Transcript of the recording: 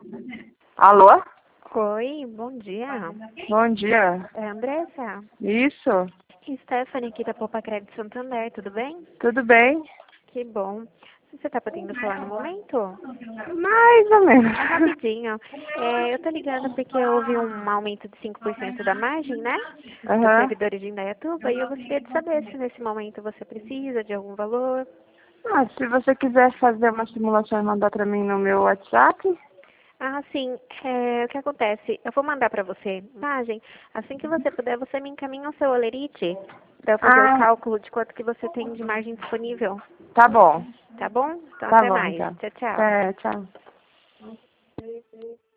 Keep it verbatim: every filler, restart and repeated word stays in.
Alô? Oi, bom dia. Bom dia. É a Andressa? Isso? Stephanie aqui da Poupa Crédito Santander, tudo bem? Tudo bem? Que bom. Você está podendo falar no momento? Mais ou menos. É rapidinho. É, eu tô ligando porque houve um aumento de cinco por cento da margem, né? Dos Aham. servidores de Indaiatuba e eu gostaria de saber se nesse momento você precisa de algum valor. Ah, se você quiser fazer uma simulação e mandar pra mim no meu WhatsApp. Ah, sim. É, o que acontece? Eu vou mandar para você a imagem. Assim que você puder, você me encaminha o seu olerite para eu fazer o Ah, cálculo de quanto que você tem de margem disponível. tá bom. Tá bom? Então Tá até bom, mais. então. Tchau, tchau. É, tchau.